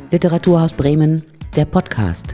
Literaturhaus Bremen, der Podcast.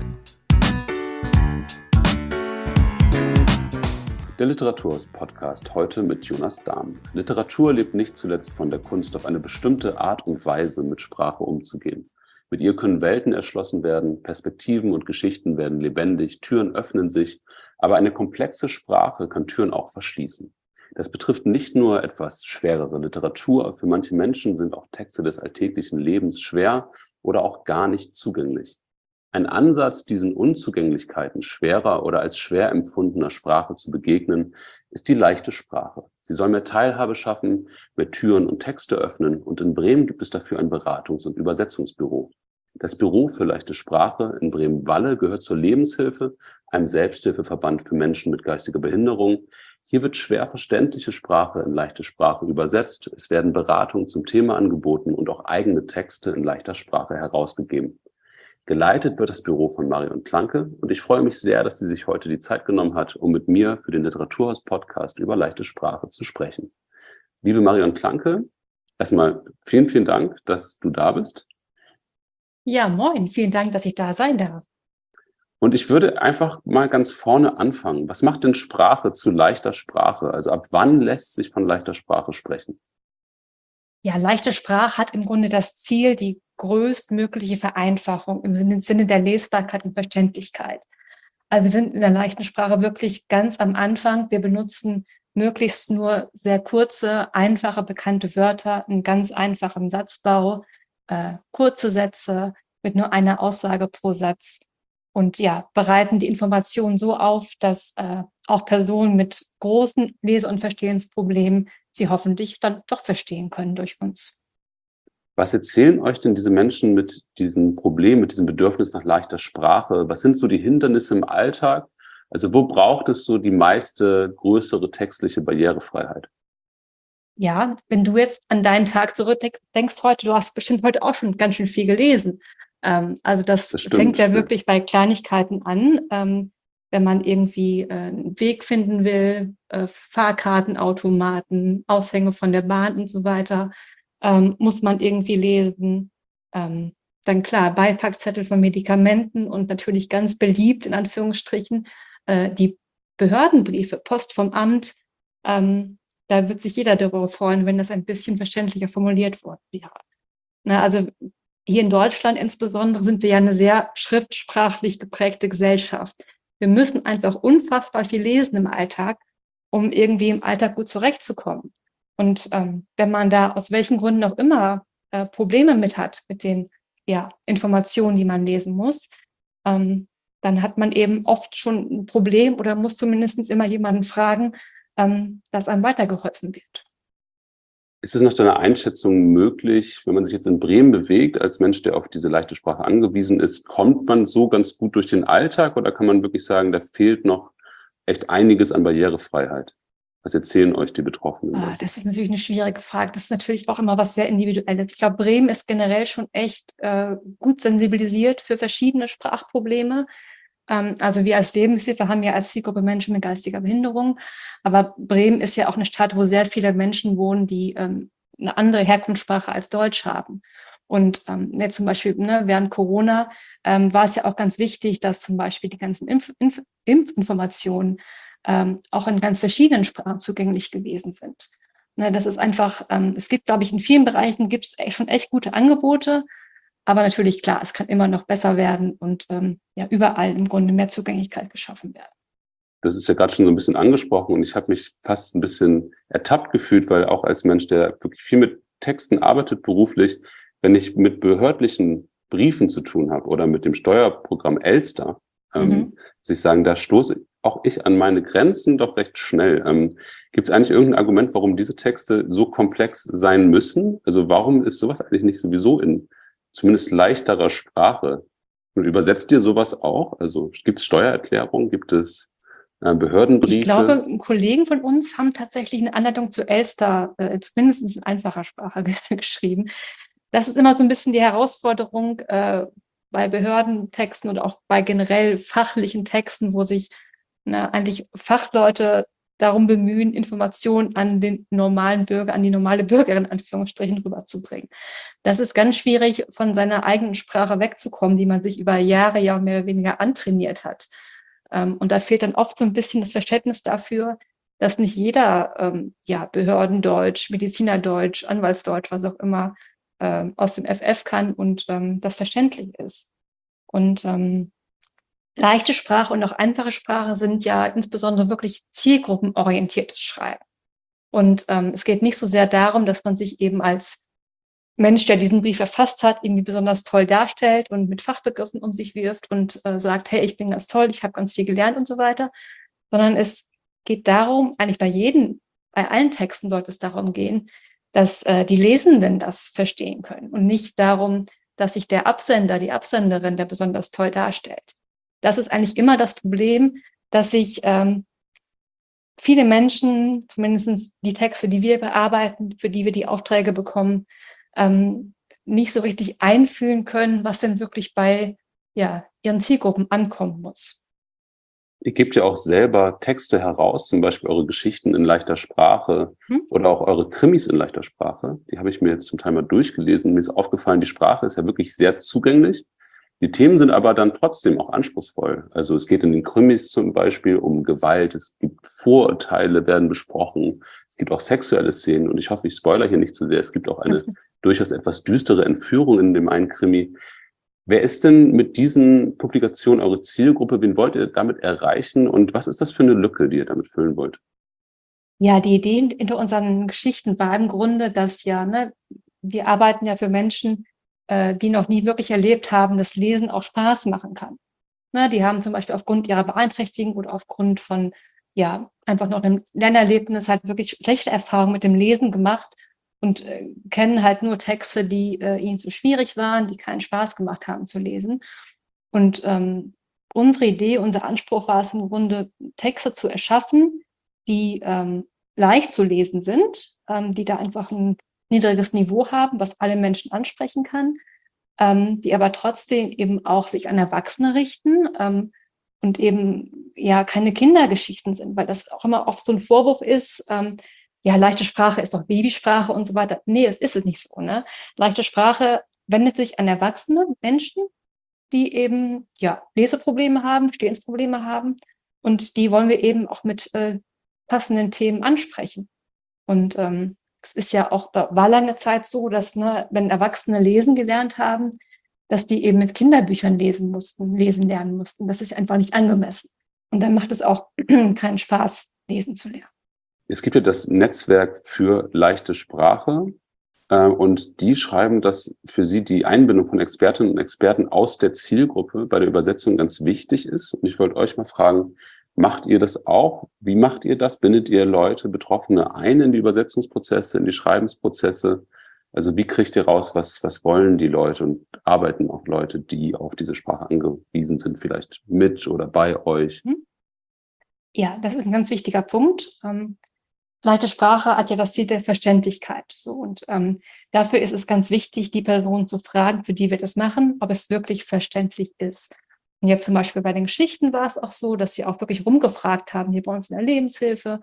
Der Literaturhaus-Podcast heute mit Jonas Dahm. Literatur lebt nicht zuletzt von der Kunst, auf eine bestimmte Art und Weise mit Sprache umzugehen. Mit ihr können Welten erschlossen werden, Perspektiven und Geschichten werden lebendig, Türen öffnen sich, aber eine komplexe Sprache kann Türen auch verschließen. Das betrifft nicht nur etwas schwerere Literatur, für manche Menschen sind auch Texte des alltäglichen Lebens schwer oder auch gar nicht zugänglich. Ein Ansatz, diesen Unzugänglichkeiten schwerer oder als schwer empfundener Sprache zu begegnen, ist die leichte Sprache. Sie soll mehr Teilhabe schaffen, mehr Türen und Texte öffnen und in Bremen gibt es dafür ein Beratungs- und Übersetzungsbüro. Das Büro für leichte Sprache in Bremen-Walle gehört zur Lebenshilfe, einem Selbsthilfeverband für Menschen mit geistiger Behinderung. Hier wird schwer verständliche Sprache in leichte Sprache übersetzt. Es werden Beratungen zum Thema angeboten und auch eigene Texte in leichter Sprache herausgegeben. Geleitet wird das Büro von Marion Klanke und ich freue mich sehr, dass sie sich heute die Zeit genommen hat, um mit mir für den Literaturhaus-Podcast über leichte Sprache zu sprechen. Liebe Marion Klanke, erstmal vielen, vielen Dank, dass du da bist. Ja, moin, vielen Dank, dass ich da sein darf. Und ich würde einfach mal ganz vorne anfangen. Was macht denn Sprache zu leichter Sprache? Also ab wann lässt sich von leichter Sprache sprechen? Ja, leichte Sprache hat im Grunde das Ziel, die größtmögliche Vereinfachung im Sinne der Lesbarkeit und Verständlichkeit. Also wir sind in der leichten Sprache wirklich ganz am Anfang. Wir benutzen möglichst nur sehr kurze, einfache, bekannte Wörter, einen ganz einfachen Satzbau, kurze Sätze mit nur einer Aussage pro Satz. Und ja, bereiten die Informationen so auf, dass auch Personen mit großen Lese- und Verstehensproblemen sie hoffentlich dann doch verstehen können durch uns. Was erzählen euch denn diese Menschen mit diesem Problem, mit diesem Bedürfnis nach leichter Sprache? Was sind so die Hindernisse im Alltag? Also wo braucht es so die meiste größere textliche Barrierefreiheit? Ja, wenn du jetzt an deinen Tag zurückdenkst heute, du hast bestimmt heute auch schon ganz schön viel gelesen. Also das fängt ja wirklich bei Kleinigkeiten an. Wenn man irgendwie einen Weg finden will, Fahrkartenautomaten, Aushänge von der Bahn und so weiter, muss man irgendwie lesen. Dann klar, Beipackzettel von Medikamenten und natürlich ganz beliebt, in Anführungsstrichen, die Behördenbriefe, Post vom Amt. Da wird sich jeder darüber freuen, wenn das ein bisschen verständlicher formuliert worden wäre. Na, also hier in Deutschland insbesondere sind wir ja eine sehr schriftsprachlich geprägte Gesellschaft. Wir müssen einfach unfassbar viel lesen im Alltag, um irgendwie im Alltag gut zurechtzukommen. Und wenn man da aus welchen Gründen auch immer Probleme mit hat, mit den Informationen, die man lesen muss, dann hat man eben oft schon ein Problem oder muss zumindest immer jemanden fragen, dass einem weitergeholfen wird. Ist es nach deiner Einschätzung möglich, wenn man sich jetzt in Bremen bewegt, als Mensch, der auf diese leichte Sprache angewiesen ist, kommt man so ganz gut durch den Alltag oder kann man wirklich sagen, da fehlt noch echt einiges an Barrierefreiheit? Was erzählen euch die Betroffenen? Das ist natürlich eine schwierige Frage. Das ist natürlich auch immer was sehr Individuelles. Ich glaube, Bremen ist generell schon echt gut sensibilisiert für verschiedene Sprachprobleme. Also wir als Lebenshilfe haben ja als Zielgruppe Menschen mit geistiger Behinderung. Aber Bremen ist ja auch eine Stadt, wo sehr viele Menschen wohnen, die eine andere Herkunftssprache als Deutsch haben. Und zum Beispiel während Corona war es ja auch ganz wichtig, dass zum Beispiel die ganzen Impfinformationen auch in ganz verschiedenen Sprachen zugänglich gewesen sind. Das ist einfach, es gibt, glaube ich, in vielen Bereichen gibt es schon echt gute Angebote. Aber natürlich, klar, es kann immer noch besser werden und überall im Grunde mehr Zugänglichkeit geschaffen werden. Das ist ja gerade schon so ein bisschen angesprochen und ich habe mich fast ein bisschen ertappt gefühlt, weil auch als Mensch, der wirklich viel mit Texten arbeitet beruflich, wenn ich mit behördlichen Briefen zu tun habe oder mit dem Steuerprogramm Elster, muss ich sagen, da stoße auch ich an meine Grenzen doch recht schnell. Gibt es eigentlich irgendein Argument, warum diese Texte so komplex sein müssen? Also warum ist sowas eigentlich nicht sowieso in zumindest leichterer Sprache? Und übersetzt ihr sowas auch? Also gibt es Steuererklärungen? Gibt es Behördenbriefe? Ich glaube, Kollegen von uns haben tatsächlich eine Anleitung zu Elster, zumindest in einfacher Sprache geschrieben. Das ist immer so ein bisschen die Herausforderung bei Behördentexten und auch bei generell fachlichen Texten, wo sich eigentlich Fachleute darum bemühen, Informationen an den normalen Bürger, an die normale Bürgerin in Anführungsstrichen rüberzubringen. Das ist ganz schwierig, von seiner eigenen Sprache wegzukommen, die man sich über Jahre ja mehr oder weniger antrainiert hat. Und da fehlt dann oft so ein bisschen das Verständnis dafür, dass nicht jeder Behördendeutsch, Medizinerdeutsch, Anwaltsdeutsch, was auch immer, aus dem FF kann und das verständlich ist. Und leichte Sprache und auch einfache Sprache sind ja insbesondere wirklich zielgruppenorientiertes Schreiben. Und es geht nicht so sehr darum, dass man sich eben als Mensch, der diesen Brief verfasst hat, irgendwie besonders toll darstellt und mit Fachbegriffen um sich wirft und sagt, hey, ich bin ganz toll, ich habe ganz viel gelernt und so weiter, sondern es geht darum, eigentlich bei allen Texten sollte es darum gehen, dass die Lesenden das verstehen können und nicht darum, dass sich der Absender, die Absenderin, der besonders toll darstellt. Das ist eigentlich immer das Problem, dass sich viele Menschen, zumindest die Texte, die wir bearbeiten, für die wir die Aufträge bekommen, nicht so richtig einfühlen können, was denn wirklich bei ihren Zielgruppen ankommen muss. Ihr gebt ja auch selber Texte heraus, zum Beispiel eure Geschichten in leichter Sprache oder auch eure Krimis in leichter Sprache. Die habe ich mir jetzt zum Teil mal durchgelesen. Mir ist aufgefallen, die Sprache ist ja wirklich sehr zugänglich. Die Themen sind aber dann trotzdem auch anspruchsvoll. Also es geht in den Krimis zum Beispiel um Gewalt, es gibt Vorurteile, werden besprochen, es gibt auch sexuelle Szenen und ich hoffe, ich spoilere hier nicht zu sehr. Es gibt auch eine durchaus etwas düstere Entführung in dem einen Krimi. Wer ist denn mit diesen Publikationen eure Zielgruppe? Wen wollt ihr damit erreichen und was ist das für eine Lücke, die ihr damit füllen wollt? Ja, die Idee hinter unseren Geschichten war im Grunde, dass wir arbeiten ja für Menschen, die noch nie wirklich erlebt haben, dass Lesen auch Spaß machen kann. Ne, die haben zum Beispiel aufgrund ihrer Beeinträchtigung oder aufgrund von einfach noch einem Lernerlebnis halt wirklich schlechte Erfahrungen mit dem Lesen gemacht und kennen halt nur Texte, die ihnen zu schwierig waren, die keinen Spaß gemacht haben zu lesen. Und unsere Idee, unser Anspruch war es im Grunde, Texte zu erschaffen, die leicht zu lesen sind, die da einfach ein niedriges Niveau haben, was alle Menschen ansprechen kann, die aber trotzdem eben auch sich an Erwachsene richten und eben keine Kindergeschichten sind, weil das auch immer oft so ein Vorwurf ist, leichte Sprache ist doch Babysprache und so weiter. Nee, es ist es nicht so. Ne? Leichte Sprache wendet sich an erwachsene Menschen, die eben Leseprobleme haben, Verstehensprobleme haben und die wollen wir eben auch mit passenden Themen ansprechen. Und es ist ja auch, war lange Zeit so, dass wenn Erwachsene lesen gelernt haben, dass die eben mit Kinderbüchern lesen lernen mussten. Das ist einfach nicht angemessen. Und dann macht es auch keinen Spaß, lesen zu lernen. Es gibt ja das Netzwerk für leichte Sprache und die schreiben, dass für sie die Einbindung von Expertinnen und Experten aus der Zielgruppe bei der Übersetzung ganz wichtig ist. Und ich wollte euch mal fragen, macht ihr das auch? Wie macht ihr das? Bindet ihr Leute, Betroffene ein in die Übersetzungsprozesse, in die Schreibensprozesse? Also wie kriegt ihr raus, was wollen die Leute und arbeiten auch Leute, die auf diese Sprache angewiesen sind, vielleicht mit oder bei euch? Ja, das ist ein ganz wichtiger Punkt. Leichte Sprache hat ja das Ziel der Verständlichkeit. So, und dafür ist es ganz wichtig, die Person zu fragen, für die wir das machen, ob es wirklich verständlich ist. Und jetzt zum Beispiel bei den Geschichten war es auch so, dass wir auch wirklich rumgefragt haben, hier bei uns in der Lebenshilfe,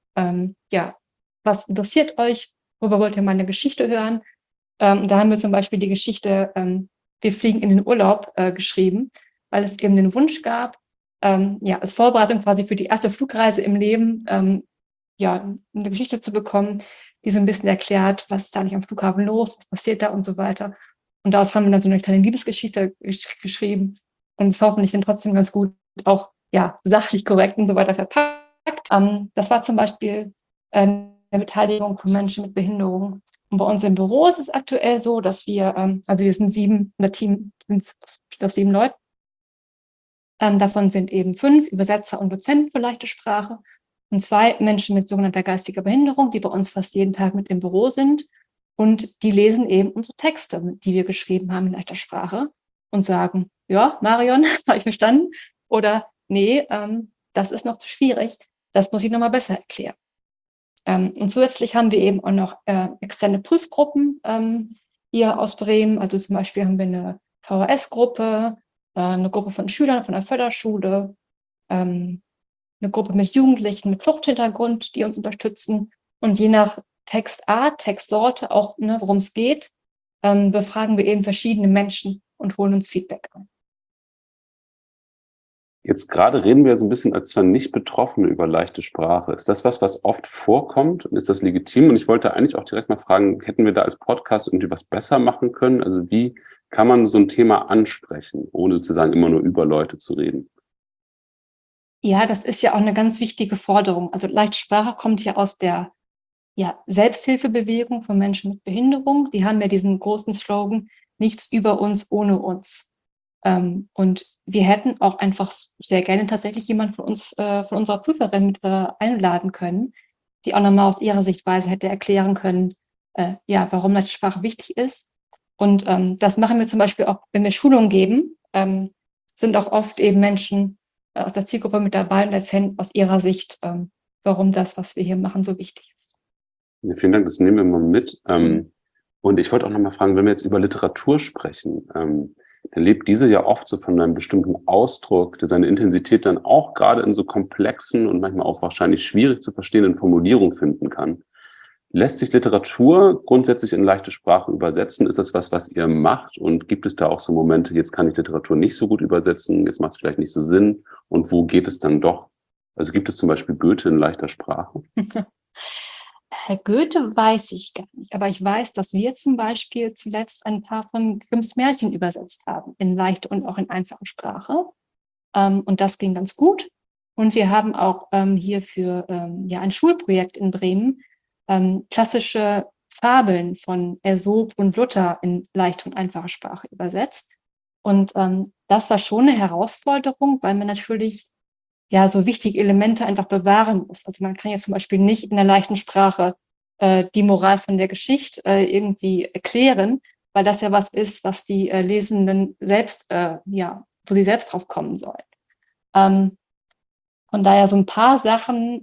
was interessiert euch? Worüber wollt ihr mal eine Geschichte hören? Da haben wir zum Beispiel die Geschichte Wir fliegen in den Urlaub geschrieben, weil es eben den Wunsch gab, als Vorbereitung quasi für die erste Flugreise im Leben, eine Geschichte zu bekommen, die so ein bisschen erklärt, was ist da eigentlich am Flughafen los, was passiert da und so weiter. Und daraus haben wir dann so eine kleine Liebesgeschichte geschrieben und es hoffentlich dann trotzdem ganz gut auch sachlich korrekt und so weiter verpackt. Das war zum Beispiel eine Beteiligung von Menschen mit Behinderung. Und bei uns im Büro ist es aktuell so, dass wir sind unser Team besteht aus 7 Leuten. Davon sind eben 5 Übersetzer und Dozenten für leichte Sprache und 2 Menschen mit sogenannter geistiger Behinderung, die bei uns fast jeden Tag mit im Büro sind. Und die lesen eben unsere Texte, die wir geschrieben haben in leichter Sprache und sagen, ja, Marion, habe ich verstanden. Oder nee, das ist noch zu schwierig, das muss ich nochmal besser erklären. Und zusätzlich haben wir eben auch noch externe Prüfgruppen hier aus Bremen. Also zum Beispiel haben wir eine VHS-Gruppe, eine Gruppe von Schülern von der Förderschule, eine Gruppe mit Jugendlichen mit Fluchthintergrund, die uns unterstützen. Und je nach Textart, Textsorte, auch ne, worum es geht, befragen wir eben verschiedene Menschen und holen uns Feedback ein. Jetzt gerade reden wir so ein bisschen als zwar nicht Betroffene über leichte Sprache. Ist das was oft vorkommt? Und ist das legitim? Und ich wollte eigentlich auch direkt mal fragen, hätten wir da als Podcast irgendwie was besser machen können? Also wie kann man so ein Thema ansprechen, ohne sozusagen immer nur über Leute zu reden? Ja, das ist ja auch eine ganz wichtige Forderung. Also leichte Sprache kommt ja aus der Selbsthilfebewegung von Menschen mit Behinderung. Die haben ja diesen großen Slogan, nichts über uns ohne uns. Und wir hätten auch einfach sehr gerne tatsächlich jemand von uns, von unserer Prüferin mit einladen können, die auch nochmal aus ihrer Sichtweise hätte erklären können, warum leichte Sprache wichtig ist. Und das machen wir zum Beispiel auch, wenn wir Schulungen geben, sind auch oft eben Menschen aus der Zielgruppe mit dabei und erzählen aus ihrer Sicht, warum das, was wir hier machen, so wichtig ist. Ja, vielen Dank, das nehmen wir mal mit. Und ich wollte auch noch mal fragen, wenn wir jetzt über Literatur sprechen, dann lebt diese ja oft so von einem bestimmten Ausdruck, der seine Intensität dann auch gerade in so komplexen und manchmal auch wahrscheinlich schwierig zu verstehenden Formulierungen finden kann. Lässt sich Literatur grundsätzlich in leichte Sprache übersetzen? Ist das was ihr macht? Und gibt es da auch so Momente, jetzt kann ich Literatur nicht so gut übersetzen, jetzt macht es vielleicht nicht so Sinn? Und wo geht es dann doch? Also gibt es zum Beispiel Goethe in leichter Sprache? Herr Goethe weiß ich gar nicht, aber ich weiß, dass wir zum Beispiel zuletzt ein paar von Grimms Märchen übersetzt haben, in leichter und auch in einfacher Sprache. Und das ging ganz gut. Und wir haben auch hier für ein Schulprojekt in Bremen klassische Fabeln von Aesop und Luther in leichter und einfacher Sprache übersetzt. Und das war schon eine Herausforderung, weil man natürlich so wichtige Elemente einfach bewahren muss. Also man kann ja zum Beispiel nicht in der leichten Sprache die Moral von der Geschichte irgendwie erklären, weil das ja was ist, was die Lesenden selbst, wo sie selbst drauf kommen sollen. Von daher so ein paar Sachen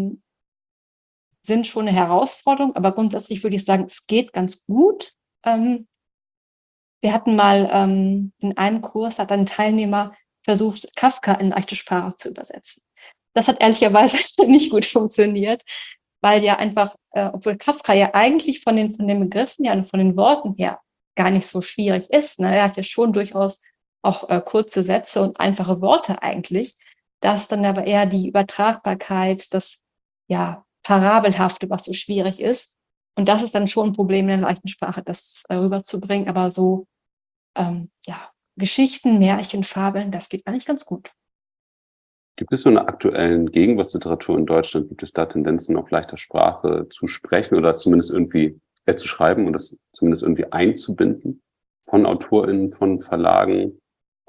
sind schon eine Herausforderung, aber grundsätzlich würde ich sagen, es geht ganz gut. Wir hatten mal in einem Kurs, hat ein Teilnehmer versucht, Kafka in leichte Sprache zu übersetzen. Das hat ehrlicherweise nicht gut funktioniert, weil ja einfach, obwohl Kafka ja eigentlich von den Begriffen und von den Worten her gar nicht so schwierig ist, ne? Er hat ja schon durchaus auch kurze Sätze und einfache Worte eigentlich. Das ist dann aber eher die Übertragbarkeit, das Parabelhafte, was so schwierig ist. Und das ist dann schon ein Problem in der leichten Sprache, das rüberzubringen. Aber so, Geschichten, Märchen, Fabeln, das geht eigentlich ganz gut. Gibt es so eine aktuellen Gegenwartsliteratur in Deutschland? Gibt es da Tendenzen, auf leichter Sprache zu sprechen oder das zumindest irgendwie zu schreiben und das zumindest irgendwie einzubinden von AutorInnen, von Verlagen?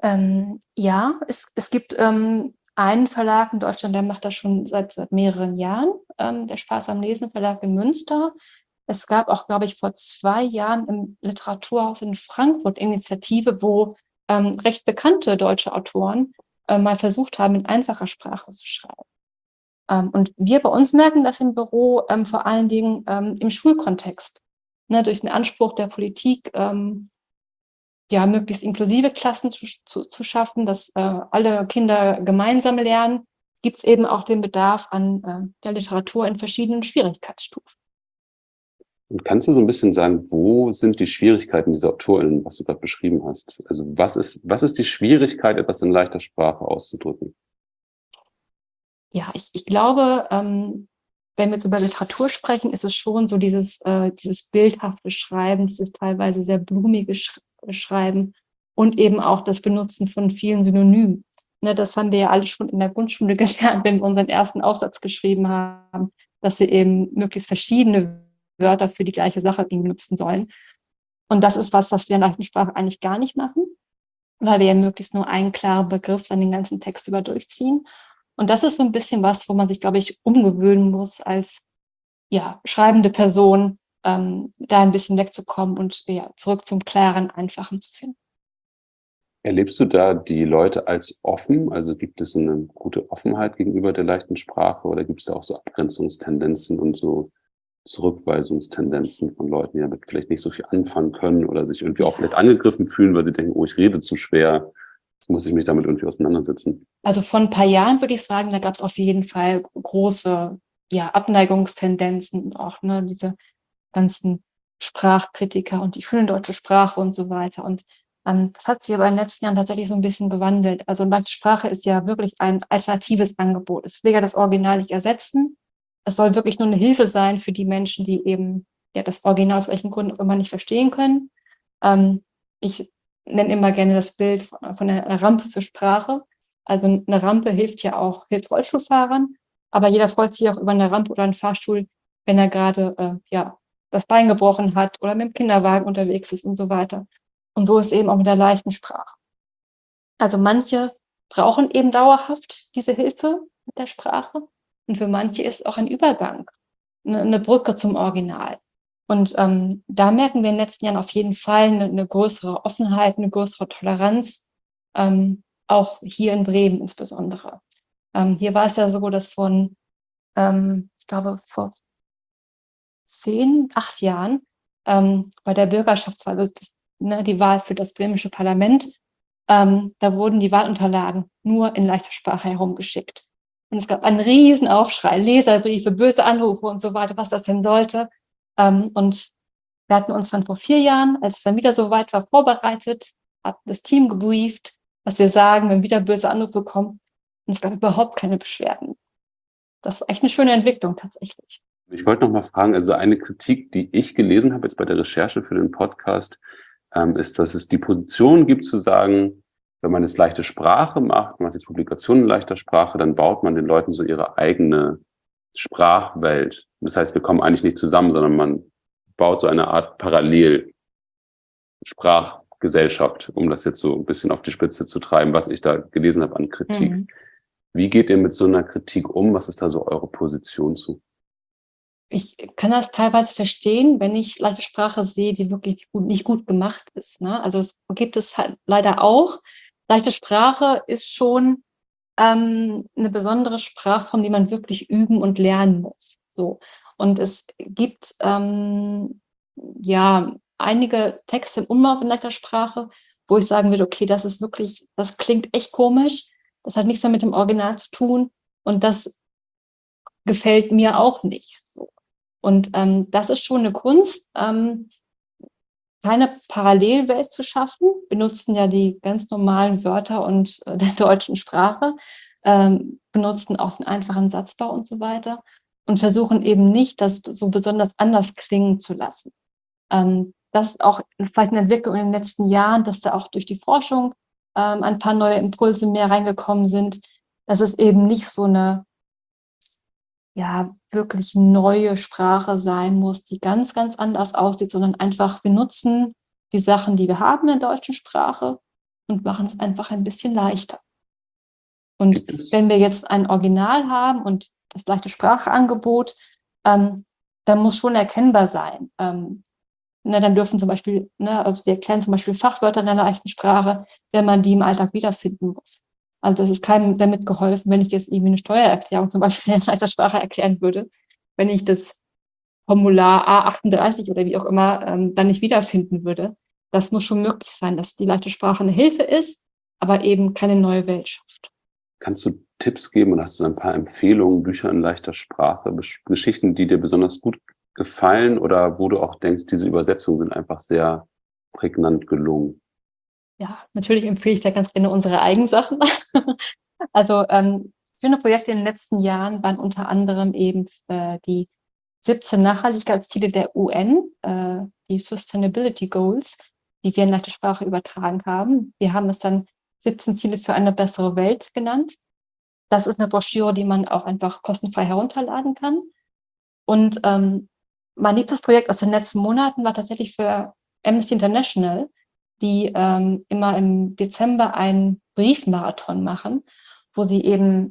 Es gibt einen Verlag in Deutschland, der macht das schon seit mehreren Jahren, der Spaß am Lesen Verlag in Münster. Es gab auch, glaube ich, vor 2 Jahren im Literaturhaus in Frankfurt Initiative, wo recht bekannte deutsche Autoren mal versucht haben, in einfacher Sprache zu schreiben. Und wir bei uns merken das im Büro vor allen Dingen im Schulkontext. Ne, durch den Anspruch der Politik, möglichst inklusive Klassen zu schaffen, dass alle Kinder gemeinsam lernen, gibt es eben auch den Bedarf an der Literatur in verschiedenen Schwierigkeitsstufen. Und kannst du so ein bisschen sagen, wo sind die Schwierigkeiten dieser AutorInnen, was du gerade beschrieben hast? Also was ist die Schwierigkeit, etwas in leichter Sprache auszudrücken? Ja, ich glaube, wenn wir jetzt über Literatur sprechen, ist es schon so dieses bildhafte Schreiben, dieses teilweise sehr blumige Schreiben und eben auch das Benutzen von vielen Synonymen. Ne, das haben wir ja alle schon in der Grundschule gelernt, wenn wir unseren ersten Aufsatz geschrieben haben, dass wir eben möglichst verschiedene Wörter für die gleiche Sache benutzen sollen. Und das ist was wir in der leichten Sprache eigentlich gar nicht machen, weil wir ja möglichst nur einen klaren Begriff dann den ganzen Text über durchziehen. Und das ist so ein bisschen was, wo man sich, glaube ich, umgewöhnen muss als schreibende Person, da ein bisschen wegzukommen und zurück zum Klaren, Einfachen zu finden. Erlebst du da die Leute als offen? Also gibt es eine gute Offenheit gegenüber der leichten Sprache oder gibt es da auch so Abgrenzungstendenzen und so Zurückweisungstendenzen von Leuten, die damit vielleicht nicht so viel anfangen können oder sich irgendwie auch vielleicht angegriffen fühlen, weil sie denken, oh, ich rede zu schwer. Jetzt muss ich mich damit irgendwie auseinandersetzen. Also vor ein paar Jahren würde ich sagen, da gab es auf jeden Fall große Abneigungstendenzen, auch ne, diese ganzen Sprachkritiker und die schöne deutsche Sprache und so weiter. Und das hat sich aber in den letzten Jahren tatsächlich so ein bisschen gewandelt. Also leichte Sprache ist ja wirklich ein alternatives Angebot. Es will ja das Original nicht ersetzen. Es soll wirklich nur eine Hilfe sein für die Menschen, die eben das Original aus welchen Gründen auch immer nicht verstehen können. Ich nenne immer gerne das Bild von einer Rampe für Sprache. Also eine Rampe hilft Rollstuhlfahrern, aber jeder freut sich auch über eine Rampe oder einen Fahrstuhl, wenn er gerade das Bein gebrochen hat oder mit dem Kinderwagen unterwegs ist und so weiter. Und so ist eben auch mit der leichten Sprache. Also manche brauchen eben dauerhaft diese Hilfe mit der Sprache und für manche ist auch ein Übergang, eine Brücke zum Original. Und da merken wir in den letzten Jahren auf jeden Fall eine größere Offenheit, eine größere Toleranz, auch hier in Bremen insbesondere. Hier war es ja so, dass ich glaube, vor 8 Jahren bei der Bürgerschaftswahl, also die Wahl für das bremische Parlament, da wurden die Wahlunterlagen nur in leichter Sprache herumgeschickt. Und es gab einen riesen Aufschrei, Leserbriefe, böse Anrufe und so weiter, was das denn sollte. Und wir hatten uns dann vor 4 Jahren, als es dann wieder so weit war, vorbereitet, hat das Team gebrieft, was wir sagen, wenn wieder böse Anrufe kommen. Und es gab überhaupt keine Beschwerden. Das war echt eine schöne Entwicklung tatsächlich. Ich wollte noch mal fragen, also eine Kritik, die ich gelesen habe jetzt bei der Recherche für den Podcast, ist, dass es die Position gibt zu sagen, wenn man jetzt leichte Sprache macht, man macht jetzt Publikationen in leichter Sprache, dann baut man den Leuten so ihre eigene Sprachwelt. Das heißt, wir kommen eigentlich nicht zusammen, sondern man baut so eine Art Parallelsprachgesellschaft, um das jetzt so ein bisschen auf die Spitze zu treiben, was ich da gelesen habe an Kritik. Mhm. Wie geht ihr mit so einer Kritik um? Was ist da so eure Position zu? Ich kann das teilweise verstehen, wenn ich leichte Sprache sehe, die wirklich nicht gut gemacht ist. Ne? Also es gibt es halt leider auch. Leichte Sprache ist schon eine besondere Sprachform, die man wirklich üben und lernen muss. So. Und es gibt einige Texte im Umlauf in leichter Sprache, wo ich sagen würde, okay, das klingt echt komisch, das hat nichts mehr mit dem Original zu tun und das gefällt mir auch nicht. So. Und das ist schon eine Kunst, keine Parallelwelt zu schaffen. Wir nutzen ja die ganz normalen Wörter und der deutschen Sprache, benutzen auch den einfachen Satzbau und so weiter und versuchen eben nicht, das so besonders anders klingen zu lassen. Das ist auch vielleicht eine Entwicklung in den letzten Jahren, dass da auch durch die Forschung ein paar neue Impulse mehr reingekommen sind, dass es eben nicht so eine wirklich neue Sprache sein muss, die ganz, ganz anders aussieht, sondern einfach, wir nutzen die Sachen, die wir haben in der deutschen Sprache und machen es einfach ein bisschen leichter. Und wenn wir jetzt ein Original haben und das leichte Spracheangebot, dann muss schon erkennbar sein. Dann dürfen zum Beispiel, also wir erklären zum Beispiel Fachwörter in der leichten Sprache, wenn man die im Alltag wiederfinden muss. Also es ist keinem damit geholfen, wenn ich jetzt irgendwie eine Steuererklärung zum Beispiel in leichter Sprache erklären würde, wenn ich das Formular A38 oder wie auch immer dann nicht wiederfinden würde. Das muss schon möglich sein, dass die leichte Sprache eine Hilfe ist, aber eben keine neue Welt schafft. Kannst du Tipps geben und hast du ein paar Empfehlungen, Bücher in leichter Sprache, Geschichten, die dir besonders gut gefallen oder wo du auch denkst, diese Übersetzungen sind einfach sehr prägnant gelungen? Ja, natürlich empfehle ich da ganz gerne unsere Eigensachen. Also schöne Projekte in den letzten Jahren waren unter anderem eben die 17 Nachhaltigkeitsziele der UN, die Sustainability Goals, die wir in leichte Sprache übertragen haben. Wir haben es dann 17 Ziele für eine bessere Welt genannt. Das ist eine Broschüre, die man auch einfach kostenfrei herunterladen kann. Und mein liebstes Projekt aus den letzten Monaten war tatsächlich für Amnesty International, die immer im Dezember einen Briefmarathon machen, wo sie eben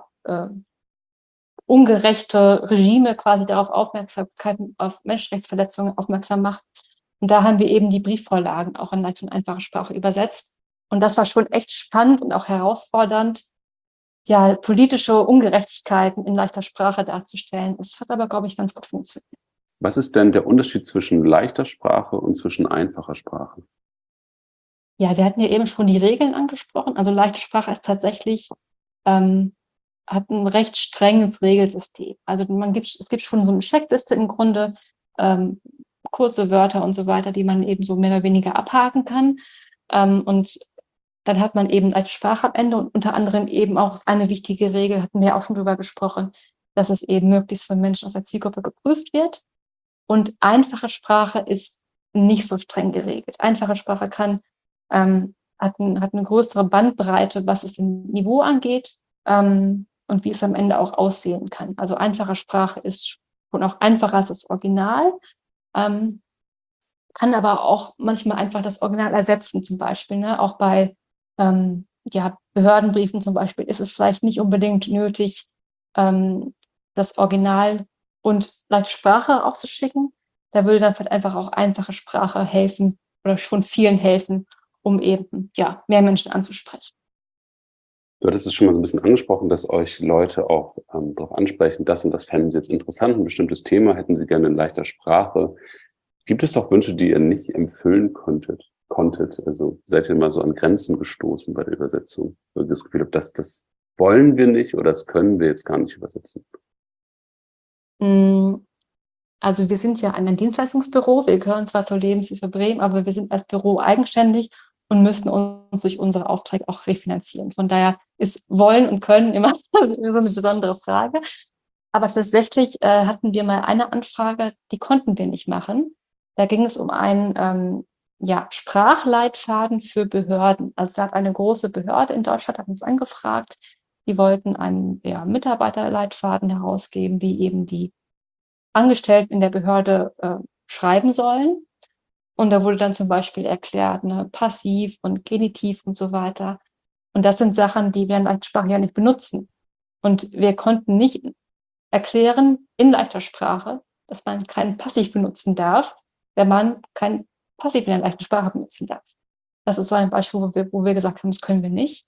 ungerechte Regime quasi darauf auf Menschenrechtsverletzungen aufmerksam macht. Und da haben wir eben die Briefvorlagen auch in leichte und einfache Sprache übersetzt. Und das war schon echt spannend und auch herausfordernd, politische Ungerechtigkeiten in leichter Sprache darzustellen. Es hat aber, glaube ich, ganz gut funktioniert. Was ist denn der Unterschied zwischen leichter Sprache und zwischen einfacher Sprache? Ja, wir hatten ja eben schon die Regeln angesprochen. Also leichte Sprache ist tatsächlich, hat ein recht strenges Regelsystem. Also es gibt schon so eine Checkliste im Grunde, kurze Wörter und so weiter, die man eben so mehr oder weniger abhaken kann. Und dann hat man eben leichte Sprache am Ende und unter anderem eben auch eine wichtige Regel, hatten wir ja auch schon drüber gesprochen, dass es eben möglichst von Menschen aus der Zielgruppe geprüft wird. Und einfache Sprache ist nicht so streng geregelt. Einfache Sprache hat eine größere Bandbreite, was es im Niveau angeht, und wie es am Ende auch aussehen kann. Also einfache Sprache ist schon auch einfacher als das Original, kann aber auch manchmal einfach das Original ersetzen, zum Beispiel. Ne? Auch bei Behördenbriefen zum Beispiel ist es vielleicht nicht unbedingt nötig, das Original und leichte Sprache auszuschicken. Da würde dann vielleicht einfach auch einfache Sprache helfen oder schon vielen helfen, um eben mehr Menschen anzusprechen. Du hattest es schon mal so ein bisschen angesprochen, dass euch Leute auch darauf ansprechen, das und das fänden sie jetzt interessant, ein bestimmtes Thema hätten sie gerne in leichter Sprache. Gibt es auch Wünsche, die ihr nicht erfüllen konntet? Also seid ihr mal so an Grenzen gestoßen bei der Übersetzung? Weil ihr das Gefühl habt, das wollen wir nicht oder das können wir jetzt gar nicht übersetzen? Also wir sind ja ein Dienstleistungsbüro, wir gehören zwar zur Lebenshilfe Bremen, aber wir sind als Büro eigenständig und müssen uns durch unsere Aufträge auch refinanzieren. Von daher ist Wollen und Können immer so eine besondere Frage. Aber tatsächlich hatten wir mal eine Anfrage, die konnten wir nicht machen. Da ging es um einen Sprachleitfaden für Behörden. Also da hat eine große Behörde in Deutschland hat uns angefragt, die wollten einen Mitarbeiterleitfaden herausgeben, wie eben die Angestellten in der Behörde schreiben sollen. Und da wurde dann zum Beispiel erklärt, ne, Passiv und Genitiv und so weiter. Und das sind Sachen, die wir in leichter Sprache ja nicht benutzen. Und wir konnten nicht erklären in leichter Sprache, dass man kein Passiv benutzen darf, wenn man kein Passiv in der leichten Sprache benutzen darf. Das ist so ein Beispiel, wo wir gesagt haben, das können wir nicht.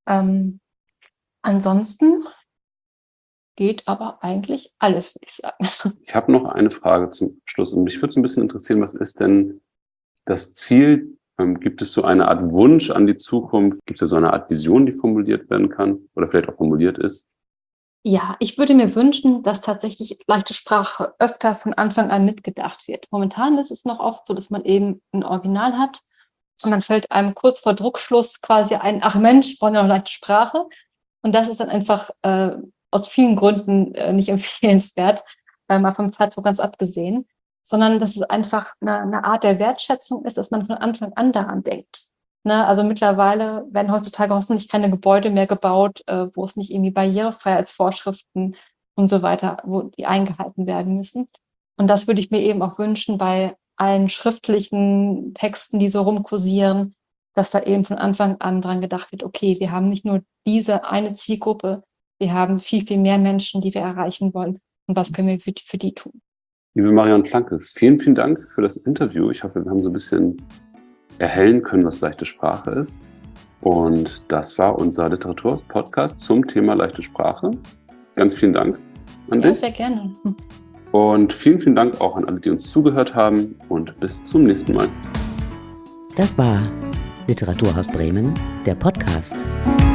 Ansonsten geht aber eigentlich alles, würde ich sagen. Ich habe noch eine Frage zum Schluss und mich würde es ein bisschen interessieren, was ist denn das Ziel? Gibt es so eine Art Wunsch an die Zukunft? Gibt es ja so eine Art Vision, die formuliert werden kann oder vielleicht auch formuliert ist? Ja, ich würde mir wünschen, dass tatsächlich leichte Sprache öfter von Anfang an mitgedacht wird. Momentan ist es noch oft so, dass man eben ein Original hat und dann fällt einem kurz vor Druckschluss quasi ein, ach Mensch, ich brauche noch leichte Sprache. Und das ist dann einfach aus vielen Gründen nicht empfehlenswert, mal vom Zeitdruck ganz abgesehen, sondern dass es einfach eine Art der Wertschätzung ist, dass man von Anfang an daran denkt. Ne? Also mittlerweile werden heutzutage hoffentlich keine Gebäude mehr gebaut, wo es nicht irgendwie Barrierefreiheitsvorschriften und so weiter, wo die eingehalten werden müssen. Und das würde ich mir eben auch wünschen bei allen schriftlichen Texten, die so rumkursieren, dass da eben von Anfang an dran gedacht wird, okay, wir haben nicht nur diese eine Zielgruppe, wir haben viel, viel mehr Menschen, die wir erreichen wollen. Und was können wir für die tun? Liebe Marion Flanke, vielen, vielen Dank für das Interview. Ich hoffe, wir haben so ein bisschen erhellen können, was leichte Sprache ist. Und das war unser Literatur-Podcast zum Thema leichte Sprache. Ganz vielen Dank an dich. Ja, sehr gerne. Und vielen, vielen Dank auch an alle, die uns zugehört haben. Und bis zum nächsten Mal. Das war Literaturhaus Bremen, der Podcast.